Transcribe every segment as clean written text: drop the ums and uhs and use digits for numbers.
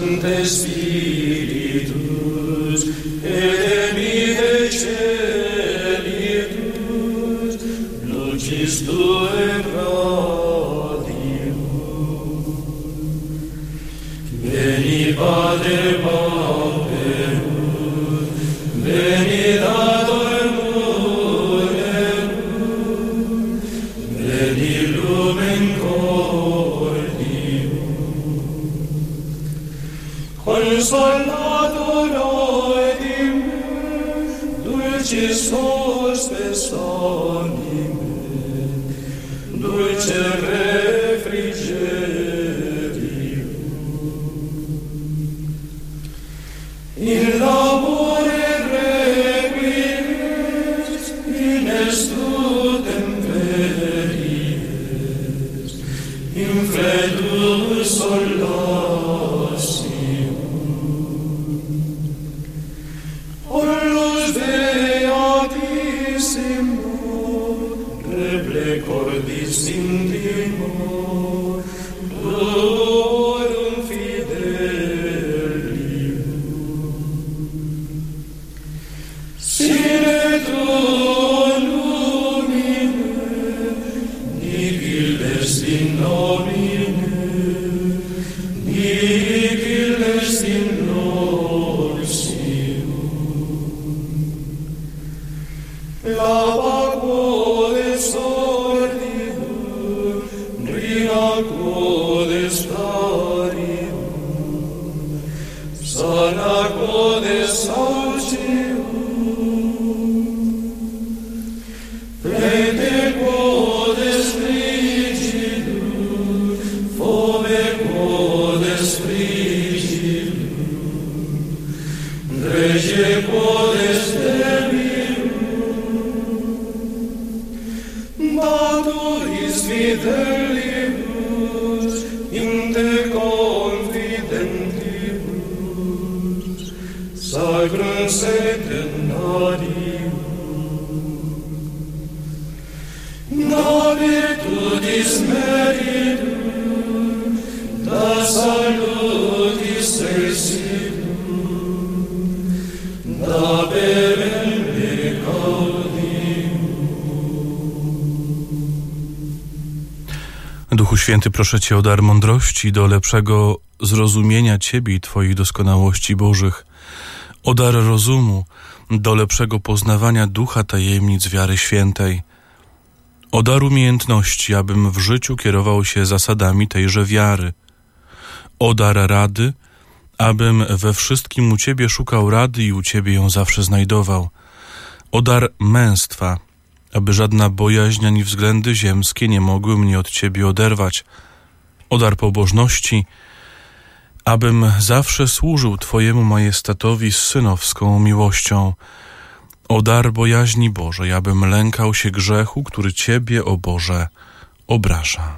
Sancte Spiritus, et emite celitus, lucis Tuae radium. Veni Pater Pauperus, veni Dator Munerus, veni Lumen Cordium. Consolator oedimus, dulcis hospes anime, dulce refrigerium. In labore requies, in estutem veries, in fredus solatium. Ollus beatissimo, reble cordis intimo, duorum fidelium. Sine tuo lumine, nihil est in nomine, nihil est in nocium. Lava codes ordinum, rina codes clarium, sana codes saucium, plete codes frigidum, fome codes frigidum, rege codes debidum. Maturis fidelibus, in te confidentibus, sacrum septennarium. Da virtutis meritum, da salutis excelsium, da perenne gaudium. Duchu Święty, proszę Cię o dar mądrości do lepszego zrozumienia Ciebie i Twoich doskonałości Bożych, o dar rozumu do lepszego poznawania ducha tajemnic wiary świętej, o dar umiejętności, abym w życiu kierował się zasadami tejże wiary, o dar rady, abym we wszystkim u Ciebie szukał rady i u Ciebie ją zawsze znajdował, o dar męstwa, aby żadna bojaźń ani względy ziemskie nie mogły mnie od Ciebie oderwać, o dar pobożności, abym zawsze służył Twojemu majestatowi z synowską miłością, o dar bojaźni Bożej, abym lękał się grzechu, który Ciebie, o Boże, obraża.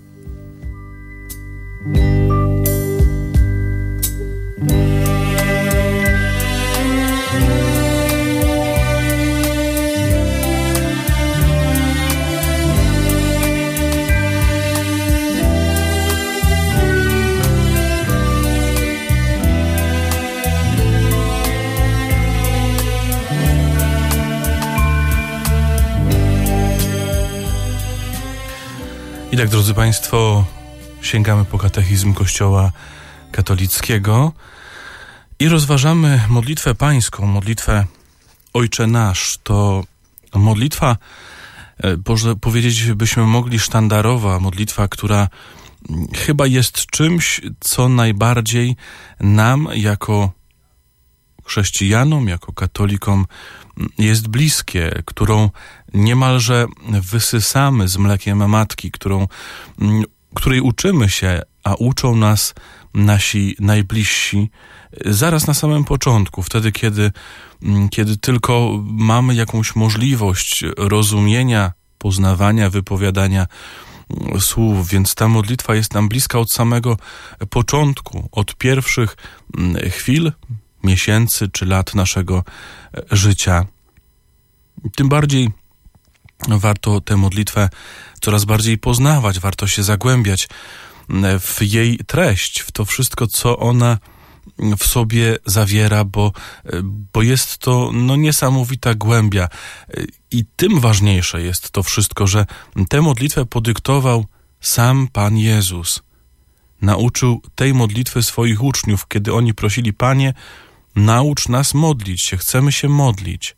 I tak, drodzy Państwo, sięgamy po katechizm Kościoła katolickiego i rozważamy modlitwę pańską, modlitwę Ojcze Nasz. To modlitwa, powiedzieć byśmy mogli, sztandarowa, modlitwa, która chyba jest czymś, co najbardziej nam jako chrześcijanom, jako katolikom jest bliskie, którą niemalże wysysamy z mlekiem matki, której uczymy się, a uczą nas nasi najbliżsi zaraz na samym początku, wtedy kiedy tylko mamy jakąś możliwość rozumienia, poznawania, wypowiadania słów, więc ta modlitwa jest nam bliska od samego początku, od pierwszych chwil, miesięcy czy lat naszego życia. Tym bardziej warto tę modlitwę coraz bardziej poznawać, warto się zagłębiać w jej treść, w to wszystko, co ona w sobie zawiera, bo jest to niesamowita głębia. I tym ważniejsze jest to wszystko, że tę modlitwę podyktował sam Pan Jezus. Nauczył tej modlitwy swoich uczniów, kiedy oni prosili: Panie, naucz nas modlić się, chcemy się modlić.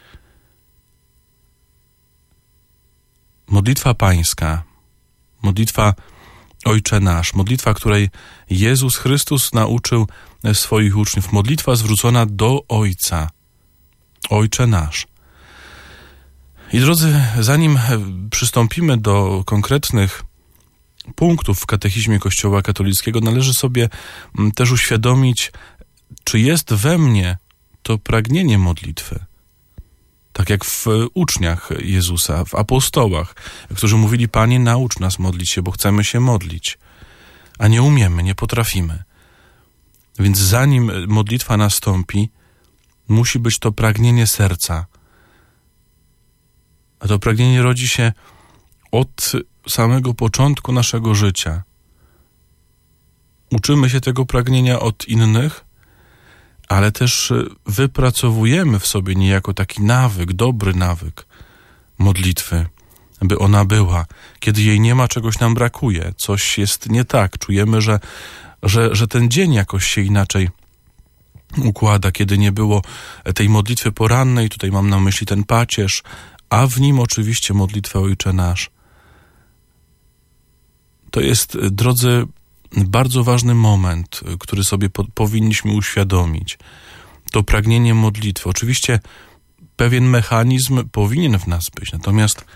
Modlitwa pańska, modlitwa Ojcze Nasz, modlitwa, której Jezus Chrystus nauczył swoich uczniów, modlitwa zwrócona do Ojca, Ojcze Nasz. I drodzy, zanim przystąpimy do konkretnych punktów w katechizmie Kościoła katolickiego, należy sobie też uświadomić, czy jest we mnie to pragnienie modlitwy. Tak jak w uczniach Jezusa, w apostołach, którzy mówili: Panie, naucz nas modlić się, bo chcemy się modlić, a nie umiemy, nie potrafimy. Więc zanim modlitwa nastąpi, musi być to pragnienie serca. A to pragnienie rodzi się od samego początku naszego życia. Uczymy się tego pragnienia od innych, ale też wypracowujemy w sobie niejako taki nawyk, dobry nawyk modlitwy, by ona była. Kiedy jej nie ma, czegoś nam brakuje, coś jest nie tak, czujemy, że ten dzień jakoś się inaczej układa, kiedy nie było tej modlitwy porannej, tutaj mam na myśli ten pacierz, a w nim oczywiście modlitwę Ojcze Nasz. To jest, drodzy, bardzo ważny moment, który sobie powinniśmy uświadomić. To pragnienie modlitwy. Oczywiście pewien mechanizm powinien w nas być, natomiast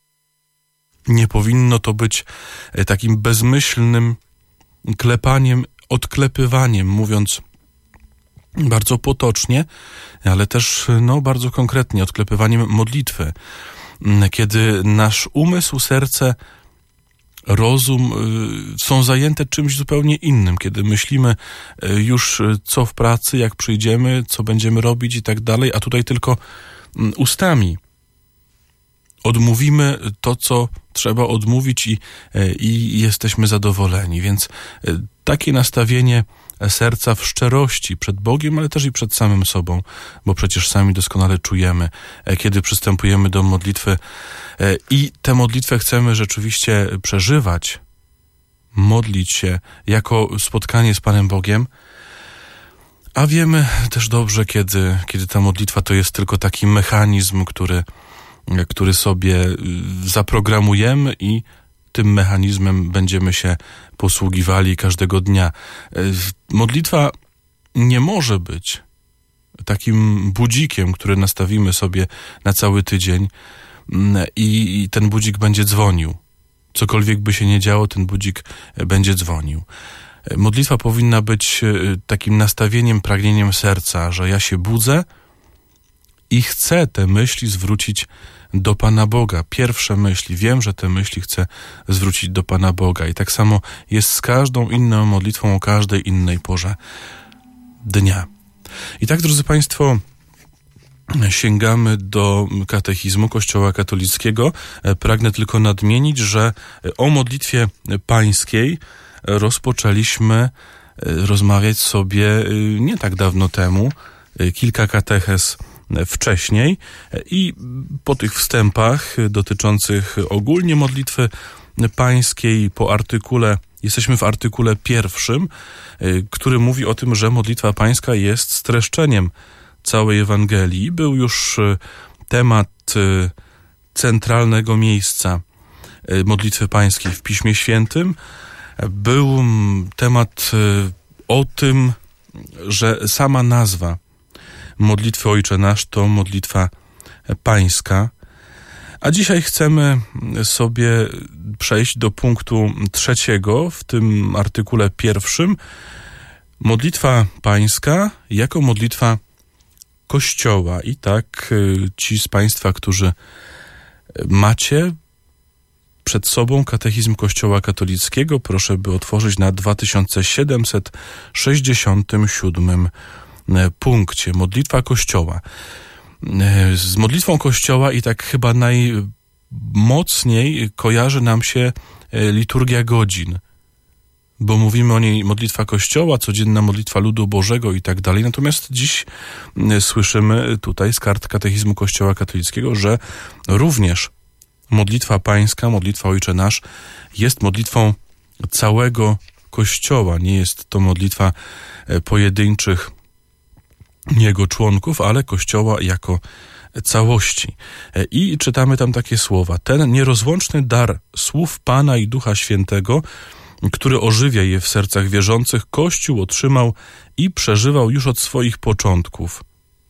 nie powinno to być takim bezmyślnym klepaniem, odklepywaniem, mówiąc bardzo potocznie, ale też bardzo konkretnie, odklepywaniem modlitwy. Kiedy nasz umysł, serce, rozum są zajęte czymś zupełnie innym, kiedy myślimy już co w pracy, jak przyjdziemy, co będziemy robić i tak dalej, a tutaj tylko ustami odmówimy to, co trzeba odmówić i jesteśmy zadowoleni. Więc takie nastawienie serca w szczerości przed Bogiem, ale też i przed samym sobą, bo przecież sami doskonale czujemy, kiedy przystępujemy do modlitwy i tę modlitwę chcemy rzeczywiście przeżywać, modlić się jako spotkanie z Panem Bogiem, a wiemy też dobrze, kiedy ta modlitwa to jest tylko taki mechanizm, który sobie zaprogramujemy i tym mechanizmem będziemy się posługiwali każdego dnia. Modlitwa nie może być takim budzikiem, który nastawimy sobie na cały tydzień i ten budzik będzie dzwonił. Cokolwiek by się nie działo, ten budzik będzie dzwonił. Modlitwa powinna być takim nastawieniem, pragnieniem serca, że ja się budzę i chcę te myśli zwrócić do Pana Boga. Pierwsze myśli. Wiem, że te myśli chcę zwrócić do Pana Boga. I tak samo jest z każdą inną modlitwą o każdej innej porze dnia. I tak, drodzy Państwo, sięgamy do katechizmu Kościoła katolickiego. Pragnę tylko nadmienić, że o modlitwie pańskiej rozpoczęliśmy rozmawiać sobie nie tak dawno temu, kilka katechez wcześniej i po tych wstępach dotyczących ogólnie modlitwy pańskiej jesteśmy w artykule 1, który mówi o tym, że modlitwa pańska jest streszczeniem całej Ewangelii. Był już temat centralnego miejsca modlitwy pańskiej w Piśmie Świętym. Był temat o tym, że sama nazwa modlitwy Ojcze Nasz to modlitwa pańska. A dzisiaj chcemy sobie przejść do punktu 3 w tym artykule 1. Modlitwa pańska jako modlitwa Kościoła. I tak ci z Państwa, którzy macie przed sobą katechizm Kościoła katolickiego, proszę, by otworzyć na 2767 punkcie. Modlitwa Kościoła. Z modlitwą Kościoła i tak chyba najmocniej kojarzy nam się liturgia godzin. bo mówimy o niej modlitwa Kościoła, codzienna modlitwa ludu Bożego i tak dalej. Natomiast dziś słyszymy tutaj z kart Katechizmu Kościoła katolickiego, że również modlitwa pańska, modlitwa Ojcze Nasz jest modlitwą całego Kościoła. Nie jest to modlitwa pojedynczych jego członków, ale Kościoła jako całości. I czytamy tam takie słowa: ten nierozłączny dar słów Pana i Ducha Świętego, który ożywia je w sercach wierzących, Kościół otrzymał i przeżywał już od swoich początków.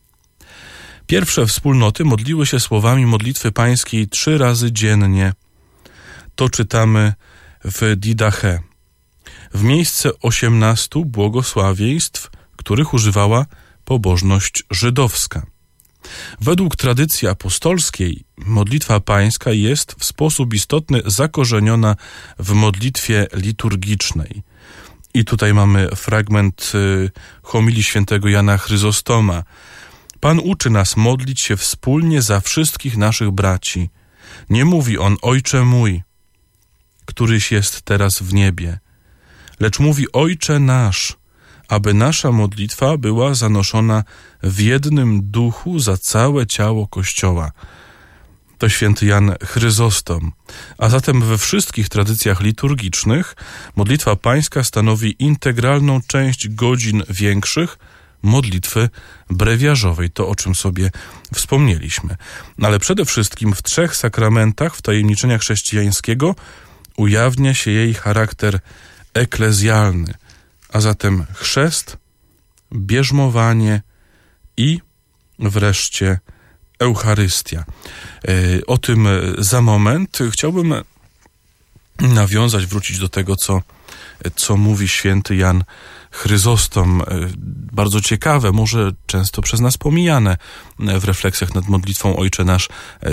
Pierwsze wspólnoty modliły się słowami modlitwy pańskiej 3 razy dziennie. To czytamy w Didache, w miejsce 18 błogosławieństw, których używała pobożność żydowska. Według tradycji apostolskiej modlitwa pańska jest w sposób istotny zakorzeniona w modlitwie liturgicznej. I tutaj mamy fragment homilii świętego Jana Chryzostoma. Pan uczy nas modlić się wspólnie za wszystkich naszych braci. Nie mówi on: Ojcze mój, któryś jest teraz w niebie, lecz mówi: Ojcze nasz, aby nasza modlitwa była zanoszona w jednym duchu za całe ciało Kościoła. To święty Jan Chryzostom. A zatem we wszystkich tradycjach liturgicznych modlitwa pańska stanowi integralną część godzin większych modlitwy brewiarzowej, to o czym sobie wspomnieliśmy. Ale przede wszystkim w 3 sakramentach wtajemniczenia chrześcijańskiego ujawnia się jej charakter eklezjalny, a zatem chrzest, bierzmowanie i wreszcie Eucharystia. O tym za moment. Chciałbym nawiązać, wrócić do tego, co mówi święty Jan Chryzostom. Bardzo ciekawe, może często przez nas pomijane w refleksjach nad modlitwą Ojcze Nasz,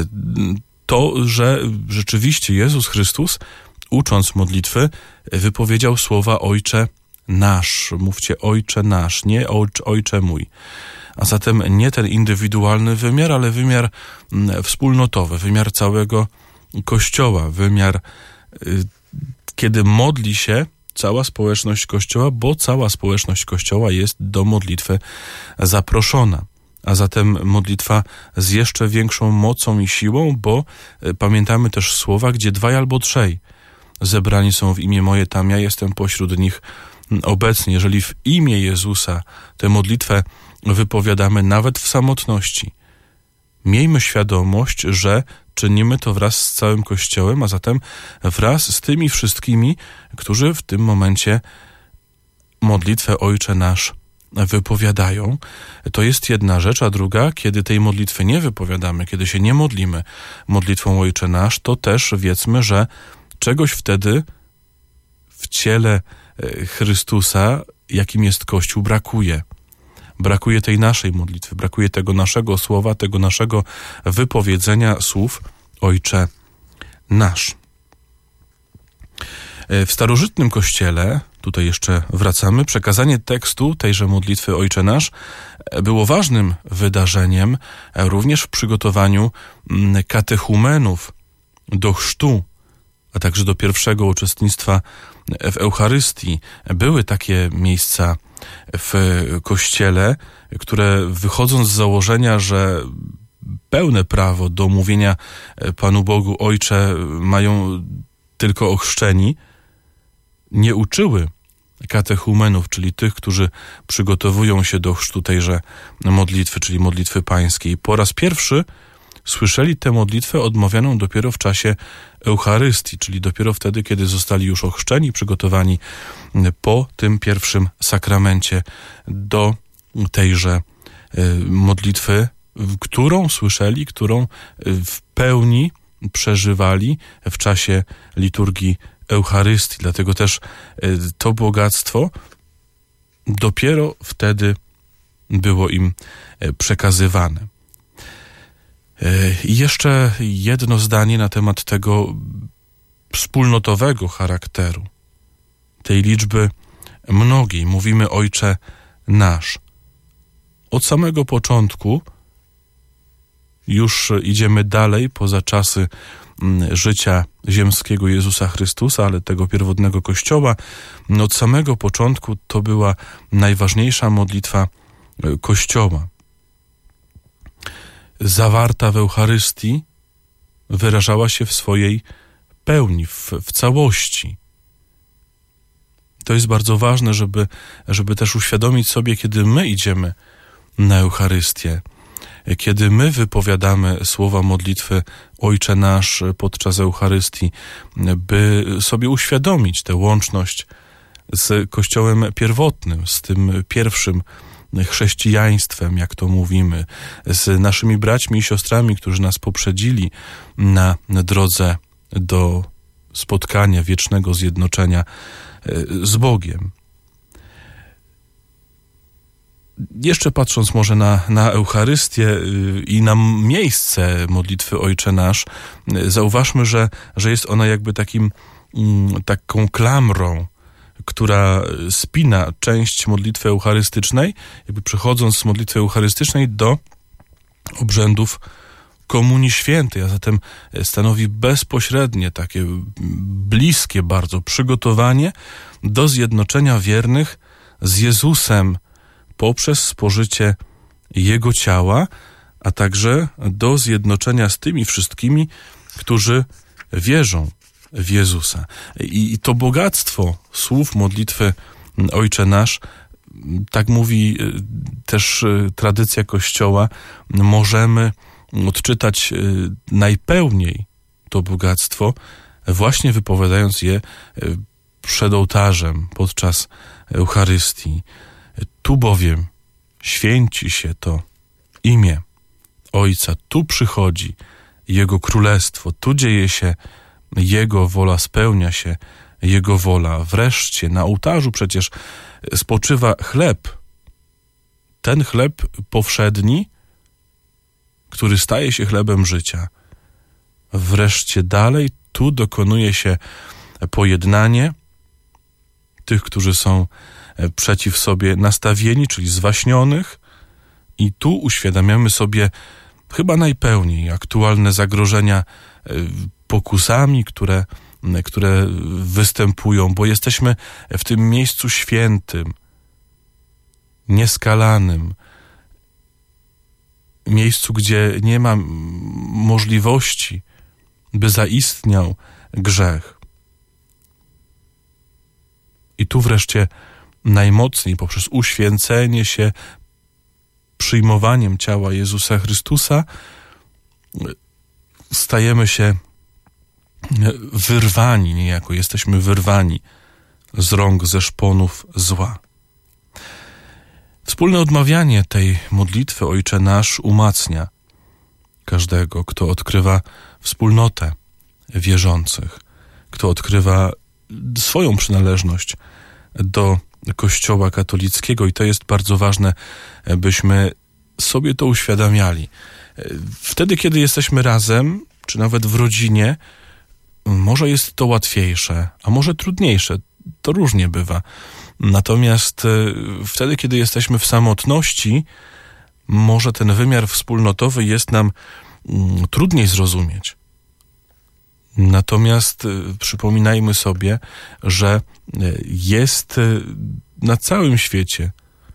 to, że rzeczywiście Jezus Chrystus, ucząc modlitwy, wypowiedział słowa Ojcze Nasz. Mówcie Ojcze Nasz, nie Ojcze mój. A zatem nie ten indywidualny wymiar, ale wymiar wspólnotowy, wymiar całego Kościoła, wymiar, kiedy modli się cała społeczność Kościoła, bo cała społeczność Kościoła jest do modlitwy zaproszona. A zatem modlitwa z jeszcze większą mocą i siłą, bo pamiętamy też słowa, gdzie 2 albo 3 zebrani są w imię moje, tam ja jestem pośród nich obecny. Jeżeli w imię Jezusa tę modlitwę wypowiadamy nawet w samotności, miejmy świadomość, że czynimy to wraz z całym Kościołem, a zatem wraz z tymi wszystkimi, którzy w tym momencie modlitwę Ojcze Nasz wypowiadają. To jest jedna rzecz, a druga, kiedy tej modlitwy nie wypowiadamy, kiedy się nie modlimy modlitwą Ojcze Nasz, to też wiedzmy, że czegoś wtedy w ciele Chrystusa, jakim jest Kościół, brakuje. Brakuje tej naszej modlitwy, brakuje tego naszego słowa, tego naszego wypowiedzenia słów Ojcze Nasz. W starożytnym Kościele, tutaj jeszcze wracamy, przekazanie tekstu tejże modlitwy Ojcze Nasz było ważnym wydarzeniem również w przygotowaniu katechumenów do chrztu, a także do pierwszego uczestnictwa w Eucharystii. Były takie miejsca w Kościele, które wychodząc z założenia, że pełne prawo do mówienia Panu Bogu Ojcze mają tylko ochrzczeni, nie uczyły katechumenów, czyli tych, którzy przygotowują się do chrztu tejże modlitwy, czyli modlitwy pańskiej. Po raz pierwszy słyszeli tę modlitwę odmawianą dopiero w czasie Eucharystii, czyli dopiero wtedy, kiedy zostali już ochrzczeni, przygotowani po tym pierwszym sakramencie do tejże modlitwy, którą słyszeli, którą w pełni przeżywali w czasie liturgii Eucharystii. Dlatego też to bogactwo dopiero wtedy było im przekazywane. I jeszcze jedno zdanie na temat tego wspólnotowego charakteru, tej liczby mnogiej. Mówimy Ojcze Nasz. Od samego początku już idziemy dalej poza czasy życia ziemskiego Jezusa Chrystusa, ale tego pierwotnego Kościoła. Od samego początku to była najważniejsza modlitwa Kościoła. Zawarta w Eucharystii wyrażała się w swojej pełni, w całości. To jest bardzo ważne, żeby też uświadomić sobie, kiedy my idziemy na Eucharystię, kiedy my wypowiadamy słowa modlitwy Ojcze Nasz podczas Eucharystii, by sobie uświadomić tę łączność z Kościołem pierwotnym, z tym pierwszym chrześcijaństwem, jak to mówimy, z naszymi braćmi i siostrami, którzy nas poprzedzili na drodze do spotkania, wiecznego zjednoczenia z Bogiem. Jeszcze patrząc może na Eucharystię i na miejsce modlitwy Ojcze Nasz, zauważmy, że jest ona jakby taką klamrą, która spina część modlitwy eucharystycznej, jakby przechodząc z modlitwy eucharystycznej do obrzędów Komunii Świętej, a zatem stanowi bezpośrednie, takie bliskie bardzo przygotowanie do zjednoczenia wiernych z Jezusem poprzez spożycie Jego ciała, a także do zjednoczenia z tymi wszystkimi, którzy wierzą w Jezusa. I to bogactwo słów modlitwy Ojcze Nasz, tak mówi też tradycja Kościoła, możemy odczytać najpełniej to bogactwo, właśnie wypowiadając je przed ołtarzem podczas Eucharystii. Tu bowiem święci się to imię Ojca, tu przychodzi Jego Królestwo, tu dzieje się Jego wola, spełnia się Jego wola. Wreszcie na ołtarzu przecież spoczywa chleb. Ten chleb powszedni, który staje się chlebem życia. Wreszcie dalej tu dokonuje się pojednanie tych, którzy są przeciw sobie nastawieni, czyli zwaśnionych, i tu uświadamiamy sobie chyba najpełniej aktualne zagrożenia pokusami, które występują, bo jesteśmy w tym miejscu świętym, nieskalanym, miejscu, gdzie nie ma możliwości, by zaistniał grzech. I tu wreszcie najmocniej poprzez uświęcenie się przyjmowaniem ciała Jezusa Chrystusa stajemy się wyrwani niejako, jesteśmy wyrwani z rąk, ze szponów zła. Wspólne odmawianie tej modlitwy Ojcze Nasz umacnia każdego, kto odkrywa wspólnotę wierzących, kto odkrywa swoją przynależność do Kościoła katolickiego, i to jest bardzo ważne, byśmy sobie to uświadamiali. Wtedy, kiedy jesteśmy razem, czy nawet w rodzinie, może jest to łatwiejsze, a może trudniejsze, to różnie bywa. Natomiast wtedy, kiedy jesteśmy w samotności, może ten wymiar wspólnotowy jest nam trudniej zrozumieć. Natomiast przypominajmy sobie, że jest na całym świecie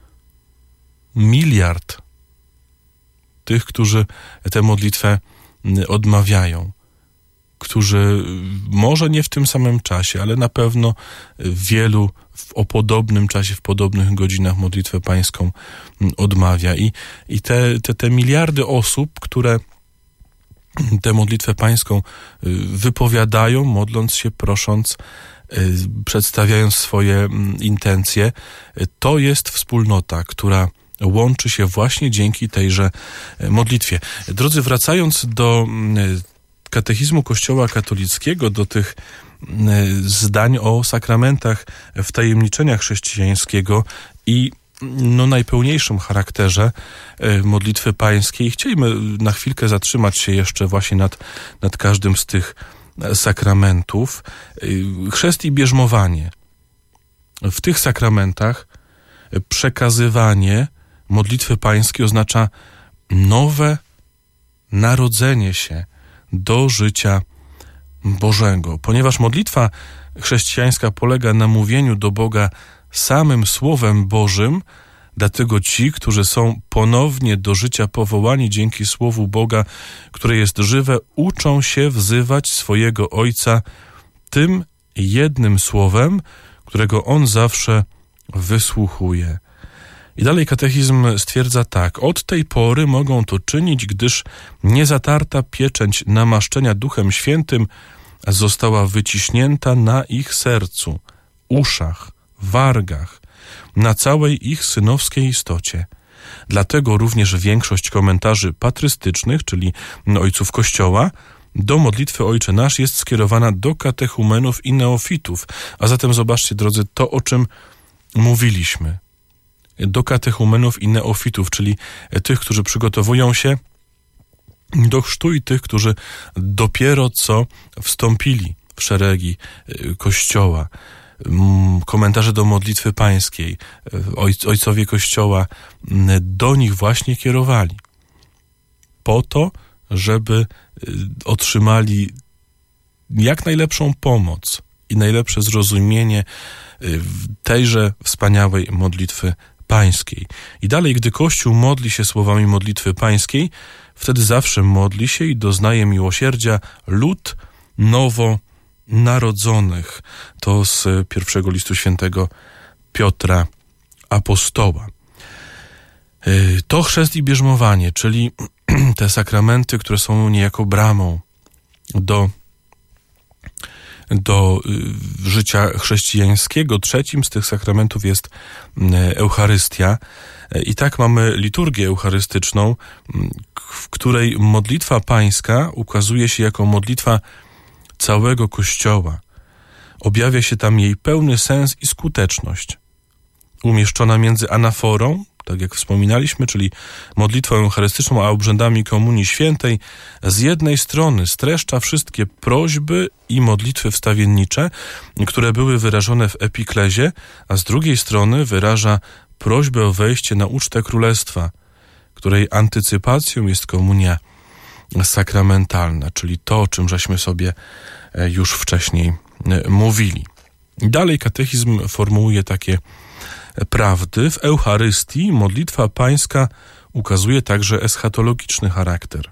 miliard tych, którzy tę modlitwę odmawiają, którzy może nie w tym samym czasie, ale na pewno wielu o podobnym czasie, w podobnych godzinach modlitwę pańską odmawia. I te miliardy osób, które tę modlitwę pańską wypowiadają, modląc się, prosząc, przedstawiając swoje intencje, to jest wspólnota, która łączy się właśnie dzięki tejże modlitwie. Drodzy, wracając do katechizmu Kościoła katolickiego, do tych zdań o sakramentach wtajemniczenia chrześcijańskiego i najpełniejszym charakterze modlitwy pańskiej, chcielibyśmy na chwilkę zatrzymać się jeszcze właśnie nad każdym z tych sakramentów. Chrzest i bierzmowanie. W tych sakramentach przekazywanie modlitwy pańskiej oznacza nowe narodzenie się do życia Bożego. Ponieważ modlitwa chrześcijańska polega na mówieniu do Boga samym Słowem Bożym, dlatego ci, którzy są ponownie do życia powołani dzięki Słowu Boga, które jest żywe, uczą się wzywać swojego Ojca tym jednym słowem, którego On zawsze wysłuchuje. I dalej katechizm stwierdza tak: od tej pory mogą to czynić, gdyż niezatarta pieczęć namaszczenia Duchem Świętym została wyciśnięta na ich sercu, uszach, wargach, na całej ich synowskiej istocie. Dlatego również większość komentarzy patrystycznych, czyli ojców Kościoła, do modlitwy Ojcze Nasz jest skierowana do katechumenów i neofitów. A zatem zobaczcie, drodzy, to, o czym mówiliśmy. Do katechumenów i neofitów, czyli tych, którzy przygotowują się do chrztu i tych, którzy dopiero co wstąpili w szeregi Kościoła. Komentarze do modlitwy pańskiej, ojcowie Kościoła do nich właśnie kierowali. Po to, żeby otrzymali jak najlepszą pomoc i najlepsze zrozumienie tejże wspaniałej modlitwy pańskiej. I dalej, gdy Kościół modli się słowami modlitwy pańskiej, wtedy zawsze modli się i doznaje miłosierdzia lud nowonarodzonych. To z pierwszego listu świętego Piotra Apostoła. To chrzest i bierzmowanie, czyli te sakramenty, które są niejako bramą do życia chrześcijańskiego. Trzecim z tych sakramentów jest Eucharystia. I tak mamy liturgię eucharystyczną, w której modlitwa pańska ukazuje się jako modlitwa całego Kościoła. Objawia się tam jej pełny sens i skuteczność. Umieszczona między anaforą, tak jak wspominaliśmy, czyli modlitwą eucharystyczną, a obrzędami Komunii Świętej, z jednej strony streszcza wszystkie prośby i modlitwy wstawiennicze, które były wyrażone w epiklezie, a z drugiej strony wyraża prośbę o wejście na ucztę Królestwa, której antycypacją jest komunia sakramentalna, czyli to, o czym żeśmy sobie już wcześniej mówili. I dalej katechizm formułuje takie prawdy. W Eucharystii modlitwa pańska ukazuje także eschatologiczny charakter.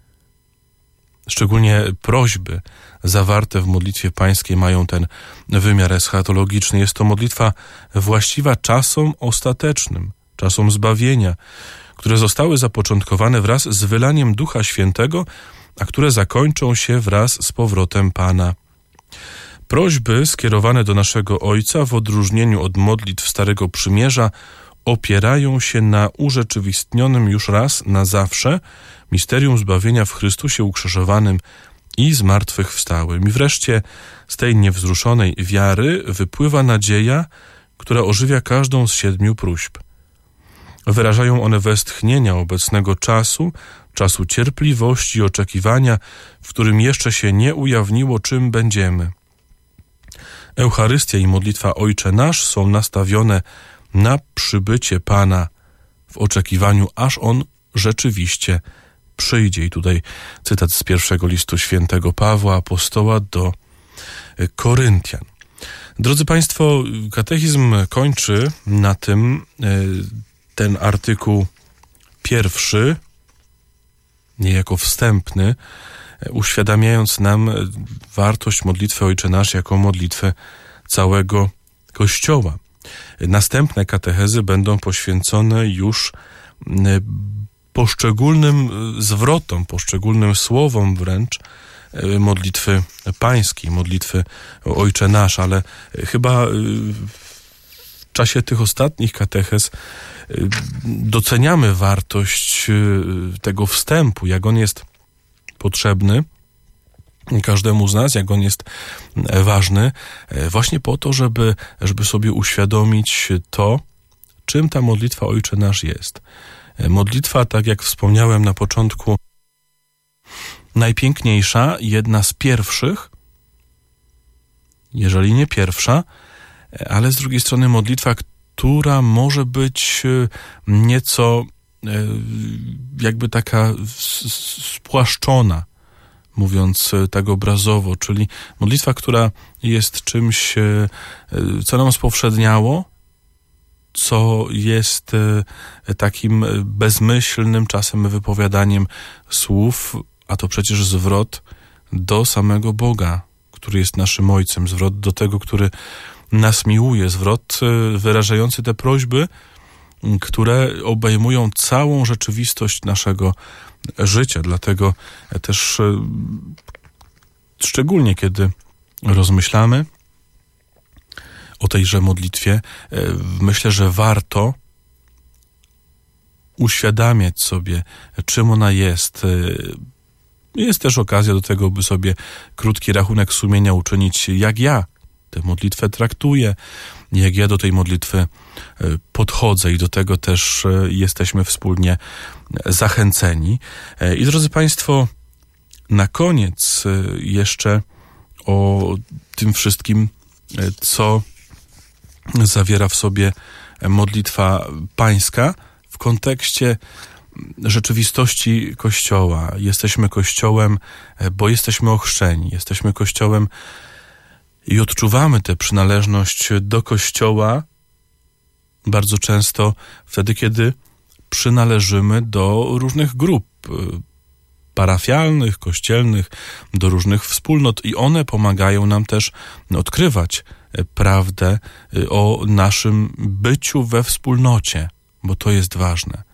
Szczególnie prośby zawarte w modlitwie pańskiej mają ten wymiar eschatologiczny. Jest to modlitwa właściwa czasom ostatecznym, czasom zbawienia, które zostały zapoczątkowane wraz z wylaniem Ducha Świętego, a które zakończą się wraz z powrotem Pana. Prośby skierowane do naszego Ojca w odróżnieniu od modlitw Starego Przymierza opierają się na urzeczywistnionym już raz na zawsze misterium zbawienia w Chrystusie ukrzyżowanym i zmartwychwstałym. I wreszcie z tej niewzruszonej wiary wypływa nadzieja, która ożywia każdą z 7 próśb. Wyrażają one westchnienia obecnego czasu, czasu cierpliwości i oczekiwania, w którym jeszcze się nie ujawniło, czym będziemy. Eucharystia i modlitwa Ojcze Nasz są nastawione na przybycie Pana w oczekiwaniu, aż On rzeczywiście przyjdzie. I tutaj cytat z pierwszego listu świętego Pawła Apostoła do Koryntian. Drodzy Państwo, katechizm kończy na tym ten artykuł pierwszy, niejako wstępny, uświadamiając nam wartość modlitwy Ojcze Nasz jako modlitwę całego Kościoła. Następne katechezy będą poświęcone już poszczególnym zwrotom, poszczególnym słowom wręcz modlitwy pańskiej, modlitwy Ojcze Nasz, ale chyba w czasie tych ostatnich katechez doceniamy wartość tego wstępu, jak on jest potrzebny każdemu z nas, jak on jest ważny, właśnie po to, żeby sobie uświadomić to, czym ta modlitwa Ojcze Nasz jest. Modlitwa, tak jak wspomniałem na początku, najpiękniejsza, jedna z pierwszych, jeżeli nie pierwsza, ale z drugiej strony modlitwa, która może być nieco jakby taka spłaszczona mówiąc tak obrazowo, czyli modlitwa, która jest czymś, co nam spowszedniało, co jest takim bezmyślnym czasem wypowiadaniem słów, a to przecież zwrot do samego Boga, który jest naszym Ojcem, zwrot do tego, który nas miłuje, zwrot wyrażający te prośby, które obejmują całą rzeczywistość naszego życia. Dlatego też szczególnie kiedy rozmyślamy o tejże modlitwie, myślę, że warto uświadamiać sobie, czym ona jest. Jest też okazja do tego, by sobie krótki rachunek sumienia uczynić, jak ja tę modlitwę traktuję, jak ja do tej modlitwy podchodzę i do tego też jesteśmy wspólnie zachęceni. I drodzy Państwo, na koniec jeszcze o tym wszystkim, co zawiera w sobie modlitwa pańska w kontekście rzeczywistości Kościoła. Jesteśmy Kościołem, bo jesteśmy ochrzczeni. Jesteśmy Kościołem i odczuwamy tę przynależność do Kościoła bardzo często wtedy, kiedy przynależymy do różnych grup parafialnych, kościelnych, do różnych wspólnot i one pomagają nam też odkrywać prawdę o naszym byciu we wspólnocie, bo to jest ważne.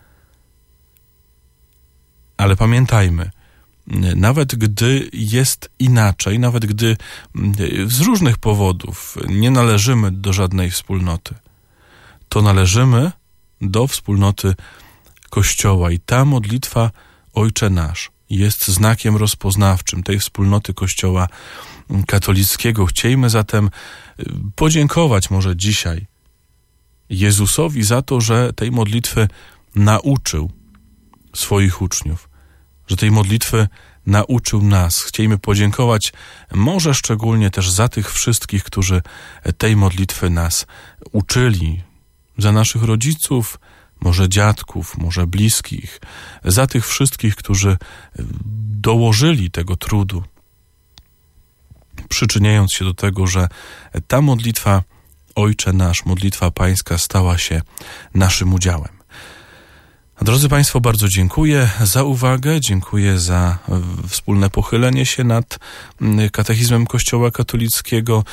Ale pamiętajmy, nawet gdy jest inaczej, nawet gdy z różnych powodów nie należymy do żadnej wspólnoty, to należymy do wspólnoty Kościoła i ta modlitwa Ojcze Nasz jest znakiem rozpoznawczym tej wspólnoty Kościoła katolickiego. Chciejmy zatem podziękować może dzisiaj Jezusowi za to, że tej modlitwy nauczył swoich uczniów, że tej modlitwy nauczył nas. Chciejmy podziękować może szczególnie też za tych wszystkich, którzy tej modlitwy nas uczyli, za naszych rodziców, może dziadków, może bliskich, za tych wszystkich, którzy dołożyli tego trudu, przyczyniając się do tego, że ta modlitwa Ojcze Nasz, modlitwa pańska stała się naszym udziałem. Drodzy Państwo, bardzo dziękuję za uwagę, dziękuję za wspólne pochylenie się nad katechizmem Kościoła katolickiego.